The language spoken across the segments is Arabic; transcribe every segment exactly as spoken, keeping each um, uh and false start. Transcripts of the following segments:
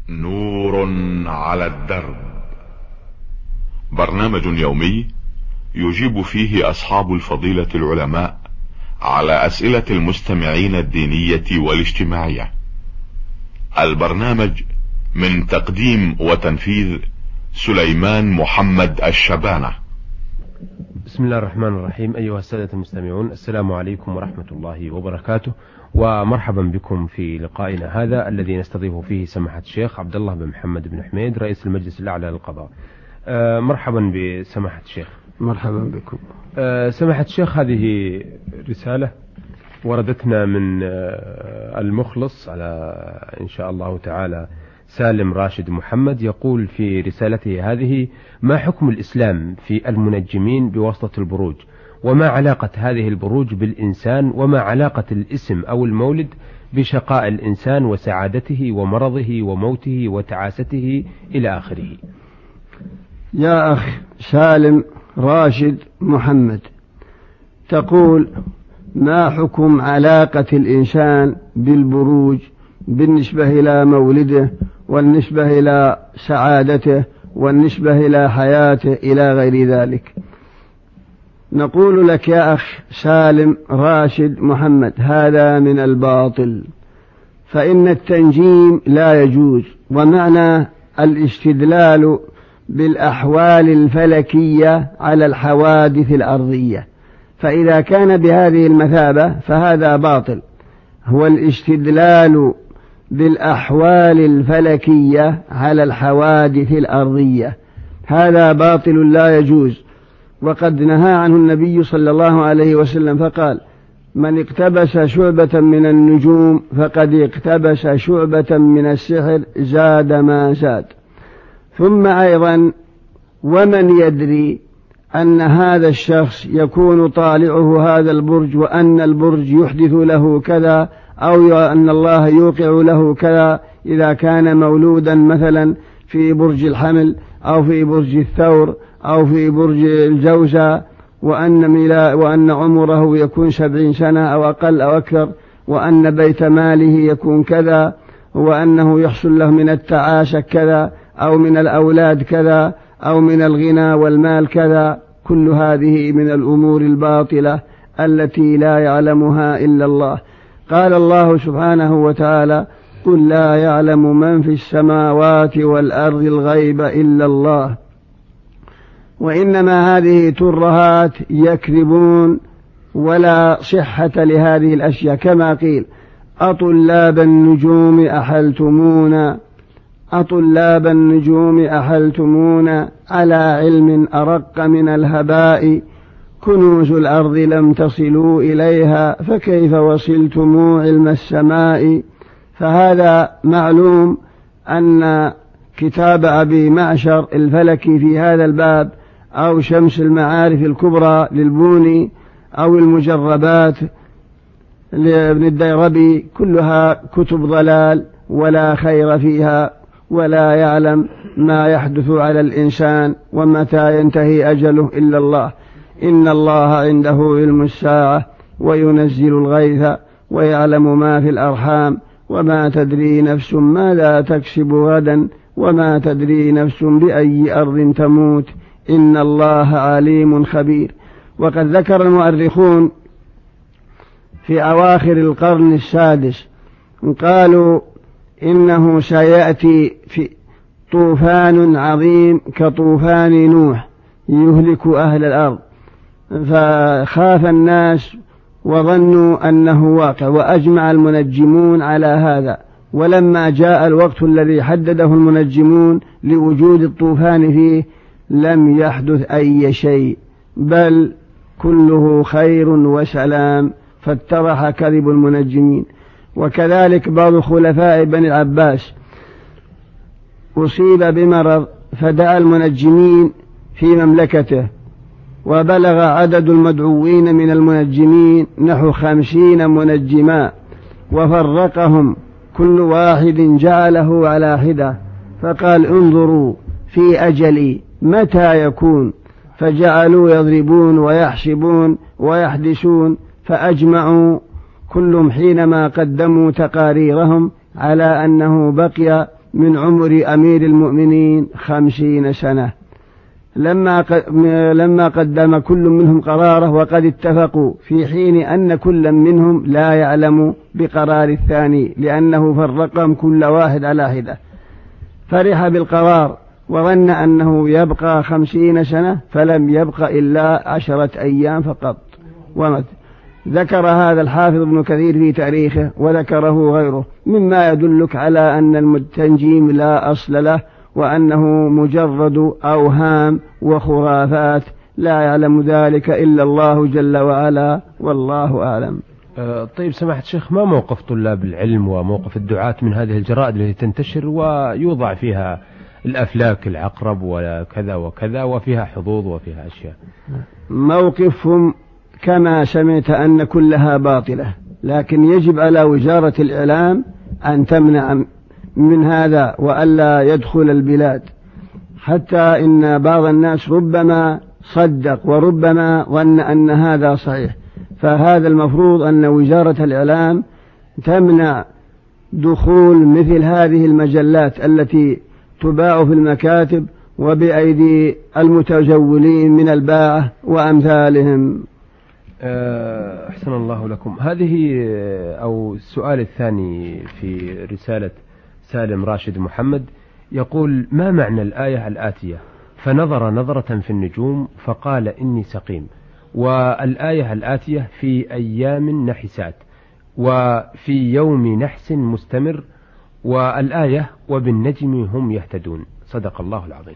نور على الدرب، برنامج يومي يجيب فيه اصحاب الفضيلة العلماء على اسئلة المستمعين الدينية والاجتماعية. البرنامج من تقديم وتنفيذ سليمان محمد الشبانة. بسم الله الرحمن الرحيم. أيها السادة المستمعون، السلام عليكم ورحمة الله وبركاته، ومرحبا بكم في لقائنا هذا الذي نستضيف فيه سماحة الشيخ عبد الله بن محمد بن حميد رئيس المجلس الأعلى للقضاء. آه مرحبا بسماحة الشيخ. مرحبا بكم. آه سماحة الشيخ، هذه رسالة وردتنا من آه المخلص على إن شاء الله تعالى سالم راشد محمد، يقول في رسالته هذه: ما حكم الإسلام في المنجمين بواسطة البروج، وما علاقة هذه البروج بالإنسان، وما علاقة الاسم أو المولد بشقاء الإنسان وسعادته ومرضه وموته وتعاسته إلى آخره. يا أخ سالم راشد محمد، تقول: ما حكم علاقة الإنسان بالبروج بالنسبة إلى مولده والنسبة إلى سعادته والنسبة إلى حياته إلى غير ذلك؟ نقول لك يا أخ سالم راشد محمد، هذا من الباطل، فإن التنجيم لا يجوز، ومعنى الاستدلال بالأحوال الفلكية على الحوادث الأرضية، فإذا كان بهذه المثابة فهذا باطل. هو الاستدلال بالأحوال الفلكية على الحوادث الأرضية، هذا باطل لا يجوز، وقد نهى عنه النبي صلى الله عليه وسلم فقال: من اقتبس شعبة من النجوم فقد اقتبس شعبة من السحر زاد ما زاد. ثم أيضا: ومن يدري أن هذا الشخص يكون طالعه هذا البرج، وأن البرج يحدث له كذا، أو أن الله يوقع له كذا إذا كان مولودا مثلا في برج الحمل أو في برج الثور أو في برج الجوزة، وأن, وأن عمره يكون سبعين سنة أو أقل أو أكثر، وأن بيت ماله يكون كذا، وأنه يحصل له من التعاسة كذا، أو من الأولاد كذا، أو من الغنى والمال كذا. كل هذه من الأمور الباطلة التي لا يعلمها إلا الله. قال الله سبحانه وتعالى: قل لا يعلم من في السماوات والأرض الغيب إلا الله، وإنما هذه ترهات يكذبون، ولا صحة لهذه الأشياء. كما قيل: أطلاب النجوم أحلتمونا أطلاب النجوم أحلتمونا على علم أرق من الهباء، كنوز الأرض لم تصلوا إليها فكيف وصلتم علم السماء. فهذا معلوم أن كتاب أبي معشر الفلكي في هذا الباب، أو شمس المعارف الكبرى للبوني، أو المجربات لابن الديربي، كلها كتب ضلال ولا خير فيها، ولا يعلم ما يحدث على الإنسان ومتى ينتهي أجله إلا الله. إن الله عنده علم الساعة وينزل الغيث ويعلم ما في الأرحام، وما تدري نفس ماذا تكسب غدا، وما تدري نفس بأي أرض تموت، إن الله عليم خبير. وقد ذكر المؤرخون في أواخر القرن السادس، قالوا إنه سيأتي في طوفان عظيم كطوفان نوح يهلك أهل الأرض، فخاف الناس وظنوا أنه واقع، وأجمع المنجمون على هذا. ولما جاء الوقت الذي حدده المنجمون لوجود الطوفان فيه لم يحدث أي شيء، بل كله خير وسلام، فاتضح كذب المنجمين. وكذلك بعض خلفاء بني العباس أصيب بمرض فدعا المنجمين في مملكته، وبلغ عدد المدعوين من المنجمين نحو خمسين منجما، وفرقهم كل واحد جعله على حدة، فقال: انظروا في أجلي متى يكون، فجعلوا يضربون ويحسبون ويحدثون، فأجمعوا كلهم حينما قدموا تقاريرهم على أنه بقي من عمر أمير المؤمنين خمسين سنة. لما لما قدم كل منهم قراره وقد اتفقوا في حين أن كل منهم لا يعلم بقرار الثاني لأنه فرقهم كل واحد على حدة، فرح بالقرار وظن أنه يبقى خمسين سنة فلم يبق إلا عشرة أيام فقط. ومت ذكر هذا الحافظ ابن كثير في تاريخه وذكره غيره، مما يدلك على أن التنجيم لا أصل له وأنه مجرد أوهام وخرافات لا يعلم ذلك إلا الله جل وعلا، والله أعلم. أه طيب سماحة الشيخ، ما موقف طلاب العلم وموقف الدعاة من هذه الجرائد التي تنتشر ويوضع فيها الأفلاك العقرب وكذا وكذا وفيها حظوظ وفيها أشياء؟ موقفهم كما سمعت أن كلها باطلة، لكن يجب على وزارة الإعلام أن تمنع من هذا وألا يدخل البلاد، حتى إن بعض الناس ربما صدق وربما ظن أن هذا صحيح. فهذا المفروض أن وزارة الإعلام تمنع دخول مثل هذه المجلات التي تباع في المكاتب وبأيدي المتجولين من الباعة وأمثالهم. أحسن الله لكم. هذه أو السؤال الثاني في رسالة سالم راشد محمد يقول: ما معنى الآية الآتية فنظر نظرة في النجوم فقال إني سقيم، والآية الآتية في أيام نحسات، وفي يوم نحس مستمر، والآية وبالنجم هم يهتدون؟ صدق الله العظيم.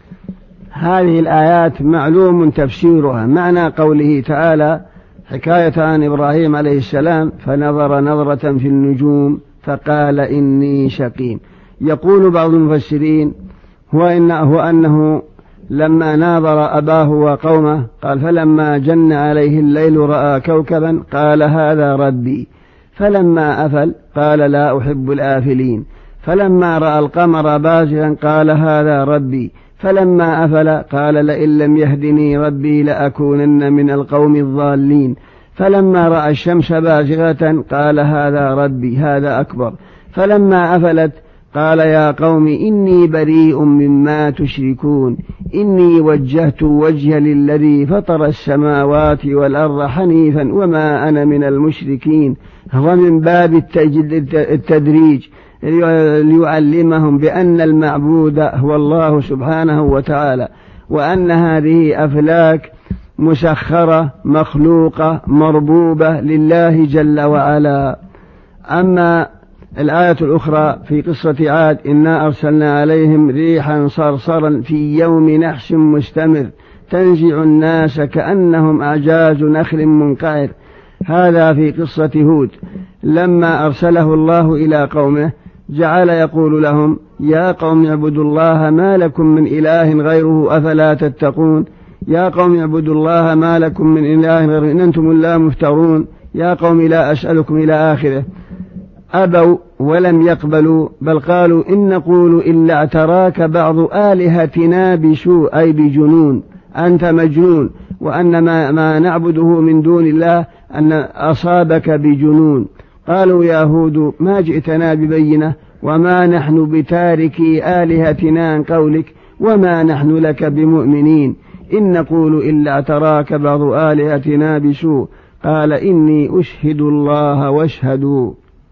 هذه الآيات معلوم تفسيرها. معنى قوله تعالى حكاية عن إبراهيم عليه السلام: فنظر نظرة في النجوم فقال إني شقيم. يقول بعض المفسرين هو إنه أنه لما ناظر أباه وقومه قال: فلما جن عليه الليل رأى كوكبا قال هذا ربي، فلما أفل قال لا أحب الآفلين، فلما رأى القمر بازغا قال هذا ربي، فلما أفل قال لئن لم يهدني ربي لأكونن من القوم الضالين، فلما رأى الشمس بازغة قال هذا ربي هذا أكبر، فلما أفلت قال يا قوم إني بريء مما تشركون، إني وجهت وجهي للذي فطر السماوات والأرض حنيفا وما أنا من المشركين. هو من باب التدريج ليعلمهم بأن المعبود هو الله سبحانه وتعالى، وأن هذه أفلاك مسخرة مخلوقة مربوبة لله جل وعلا. أما الآية الأخرى في قصة عاد: إنا أرسلنا عليهم ريحا صرصرا في يوم نحس مستمر تنزع الناس كأنهم أعجاز نخل منقعر. هذا في قصة هود لما أرسله الله إلى قومه جعل يقول لهم: يا قوم اعبدوا الله ما لكم من إله غيره أفلا تتقون، يا قوم اعبدوا الله ما لكم من إله غيره إن أنتم لا مفترون، يا قوم لا أسألكم إلى آخره. أبوا ولم يقبلوا، بل قالوا إن نقول إلا اعتراك بعض آلهتنا بسوء أي بجنون، أنت مجنون، وأن ما, ما نعبده من دون الله أن أصابك بجنون. قالوا يا هود ما جئتنا ببينة وما نحن بتاركي آلهتنا عن قولك وما نحن لك بمؤمنين، إن نقول إلا اعتراك بعض آلهتنا بسوء. قال إني أشهد الله واشهدوا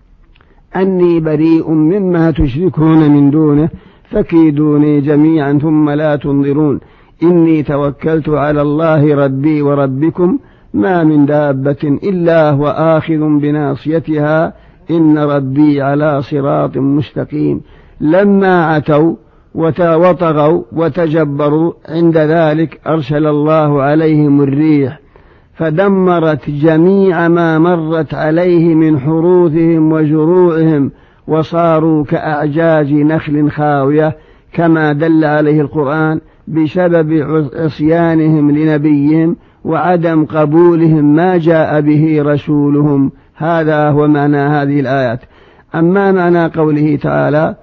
أني بريء مما تشركون من دونه فكيدوني جميعا ثم لا تنظرون، إني توكلت على الله ربي وربكم ما من دابة إلا هو آخذ بناصيتها إن ربي على صراط مستقيم. لما عتوا وطغوا وتجبروا عند ذلك أرسل الله عليهم الريح فدمرت جميع ما مرت عليه من حروثهم وزروعهم وصاروا كأعجاز نخل خاوية، كما دل عليه القرآن بسبب عصيانهم لنبيهم وعدم قبولهم ما جاء به رسولهم. هذا هو معنى هذه الآيات. أما معنى قوله تعالى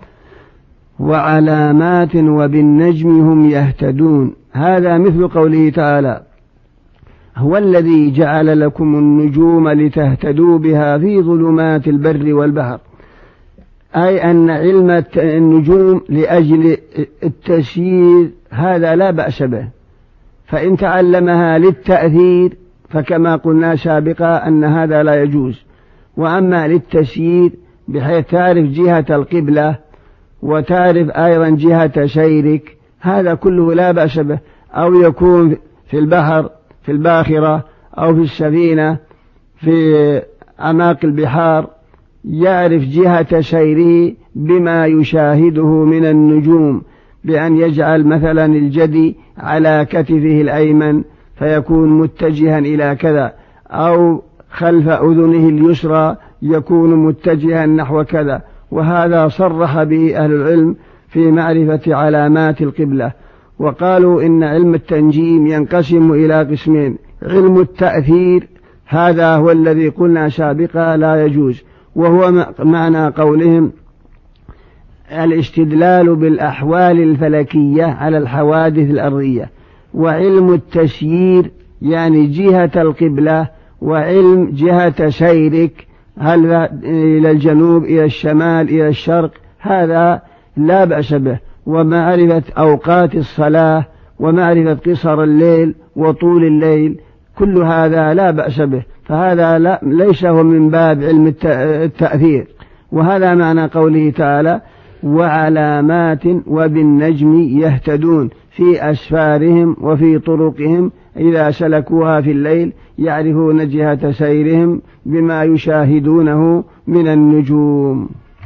وعلامات وبالنجم هم يهتدون، هذا مثل قوله تعالى هو الذي جعل لكم النجوم لتهتدوا بها في ظلمات البر والبحر. أي أن علم النجوم لأجل التسيير هذا لا بأس به، فإن تعلمها للتأثير فكما قلنا سابقا أن هذا لا يجوز. وأما للتسيير بحيث تعرف جهة القبلة وتعرف أيضا جهة سيرك هذا كله لا بأس به، أو يكون في البحر في الباخرة أو في السفينة في أعماق البحار يعرف جهة سيره بما يشاهده من النجوم، بأن يجعل مثلا الجدي على كتفه الأيمن فيكون متجها إلى كذا، أو خلف أذنه اليسرى يكون متجها نحو كذا، وهذا صرح به أهل العلم في معرفة علامات القبلة. وقالوا إن علم التنجيم ينقسم إلى قسمين: علم التأثير هذا هو الذي قلنا سابقا لا يجوز، وهو معنى قولهم الاستدلال بالأحوال الفلكية على الحوادث الأرضية. وعلم التسيير يعني جهة القبلة، وعلم جهة سيرك هل إلى الجنوب إلى الشمال إلى الشرق هذا لا بأس به. ومعرفة أوقات الصلاة ومعرفة قصر الليل وطول الليل كل هذا لا بأس به، فهذا لا ليس هو من باب علم التأثير. وهذا معنى قوله تعالى: وعلامات وبالنجم يهتدون في أسفارهم وفي طرقهم إذا سلكوها في الليل يعرفون جهة سيرهم بما يشاهدونه من النجوم.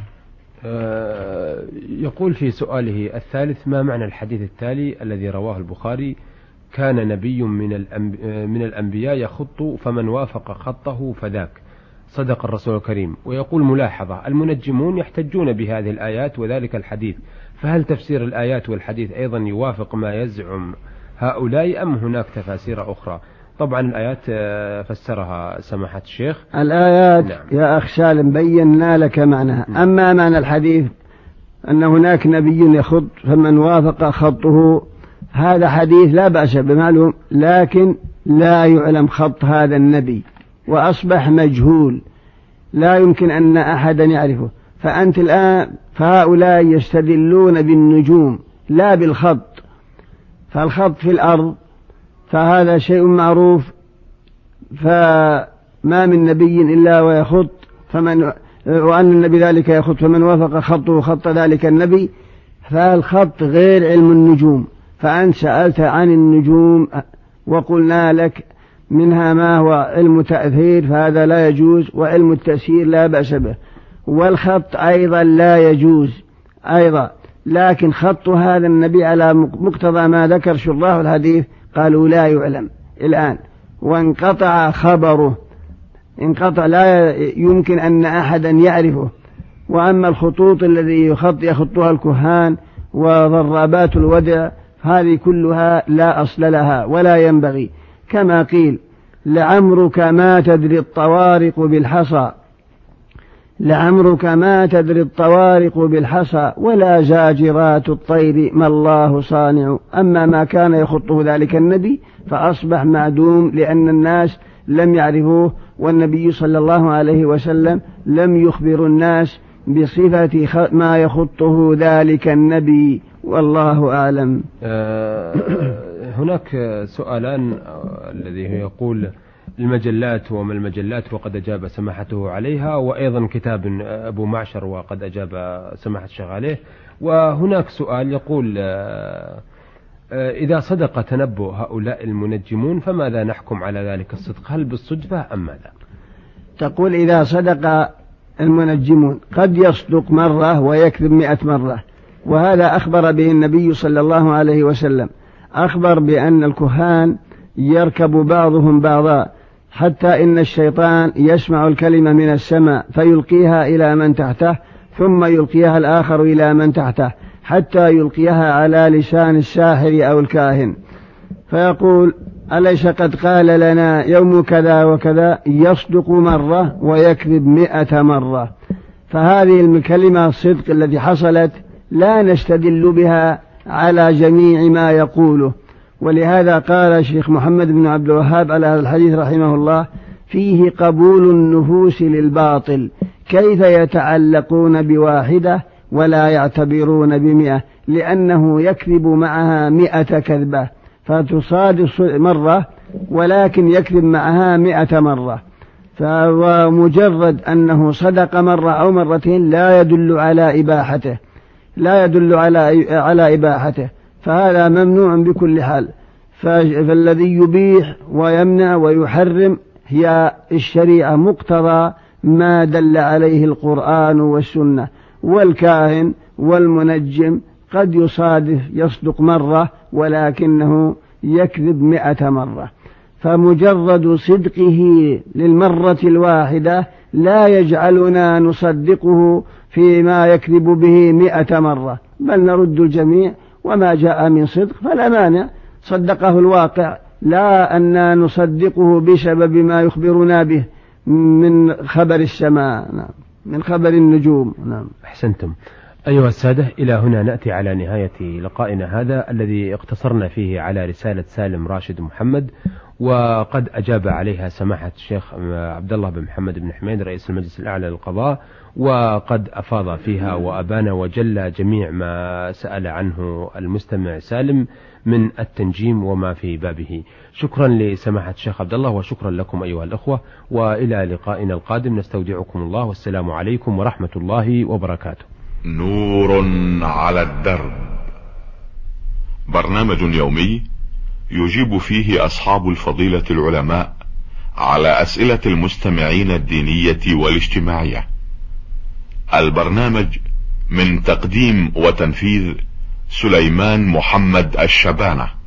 يقول في سؤاله الثالث: ما معنى الحديث التالي الذي رواه البخاري: كان نبي من, من الأنبياء يخط فمن وافق خطه فذاك؟ صدق الرسول الكريم. ويقول ملاحظة: المنجمون يحتجون بهذه الآيات وذلك الحديث، فهل تفسير الآيات والحديث أيضا يوافق ما يزعم هؤلاء أم هناك تفاسير أخرى؟ طبعا الآيات فسرها سماحة الشيخ. الآيات نعم. يا أخ سالم بينا لك معناها. نعم. أما معنى الحديث أن هناك نبي يخط فمن وافق خطه هذا حديث لا بأس بمعلوم، لكن لا يعلم خط هذا النبي وأصبح مجهول لا يمكن أن أحدا يعرفه. فأنت الآن فهؤلاء يستدلون بالنجوم لا بالخط، فالخط في الأرض فهذا شيء معروف، فما من نبي إلا ويخط فمن وأن النبي ذلك يخط فمن وافق خطه خط ذلك النبي، فالخط غير علم النجوم. فأنت سألت عن النجوم وقلنا لك منها ما هو علم تأثير فهذا لا يجوز، وعلم التأثير لا بأس به، والخط أيضا لا يجوز أيضا. لكن خط هذا النبي على مقتضى ما ذكر شراح الحديث قالوا لا يعلم الآن، وانقطع خبره، انقطع لا يمكن أن أحدا يعرفه. وأما الخطوط الذي يخط يخطها الكهان وضرابات الودع هذه كلها لا أصل لها ولا ينبغي، كما قيل: لعمرك ما تدري الطوارق بالحصى، لعمرك ما تدري الطوارق بالحصى ولا زاجرات الطير ما الله صانع. أما ما كان يخطه ذلك النبي فأصبح معدوم لأن الناس لم يعرفوه، والنبي صلى الله عليه وسلم لم يخبر الناس بصفة ما يخطه ذلك النبي، والله أعلم. هناك سؤالان، الذي يقول المجلات وما المجلات وقد أجاب سماحته عليها، وأيضا كتاب أبو معشر وقد أجاب سماحة الشيخ عليه. وهناك سؤال يقول: إذا صدق تنبؤ هؤلاء المنجمون فماذا نحكم على ذلك الصدق؟ هل بالصدفة أم ماذا؟ تقول إذا صدق المنجمون قد يصدق مرة ويكذب مئة مرة، وهذا أخبر به النبي صلى الله عليه وسلم، أخبر بأن الكهان يركب بعضهم بعضا حتى إن الشيطان يسمع الكلمة من السماء فيلقيها إلى من تحته ثم يلقيها الآخر إلى من تحته حتى يلقيها على لسان الساحر أو الكاهن، فيقول: أليس قد قال لنا يوم كذا وكذا؟ يصدق مرة ويكذب مئة مرة. فهذه الكلمة الصدق التي حصلت لا نستدل بها على جميع ما يقوله. ولهذا قال الشيخ محمد بن عبد الوهاب على هذا الحديث رحمه الله: في فيه قبول النفوس للباطل، كيف يتعلقون بواحدة ولا يعتبرون بمئة، لأنه يكذب معها مئة كذبة، فتصادف مرة ولكن يكذب معها مئة مرة، فمجرد أنه صدق مرة أو مرتين لا يدل على إباحته لا يدل على على إباحته فهذا ممنوع بكل حال. فالذي يبيح ويمنع ويحرم هي الشريعة مقتضى ما دل عليه القرآن والسنة. والكاهن والمنجم قد يصادف يصدق مرة ولكنه يكذب مئة مرة، فمجرد صدقه للمرة الواحدة لا يجعلنا نصدقه فيما يكذب به مئة مرة، بل نرد الجميع، وما جاء من صدق فلا مانع، صدقه الواقع، لا أن نصدقه بسبب ما يخبرنا به من خبر السماء، نعم، من خبر النجوم. نعم. أحسنتم. أيها السادة، إلى هنا نأتي على نهاية لقائنا هذا الذي اقتصرنا فيه على رسالة سالم راشد محمد، وقد أجاب عليها سماحة الشيخ عبد الله بن محمد بن حميد رئيس المجلس الأعلى للقضاء، وقد أفاض فيها وأبان وجل جميع ما سأل عنه المستمع سالم من التنجيم وما في بابه. شكرا لسماحة الشيخ عبد الله، وشكرا لكم أيها الأخوة، وإلى لقائنا القادم نستودعكم الله، والسلام عليكم ورحمة الله وبركاته. نور على الدرب، برنامج يومي يجيب فيه أصحاب الفضيلة العلماء على أسئلة المستمعين الدينية والاجتماعية. البرنامج من تقديم وتنفيذ سليمان محمد الشبانة.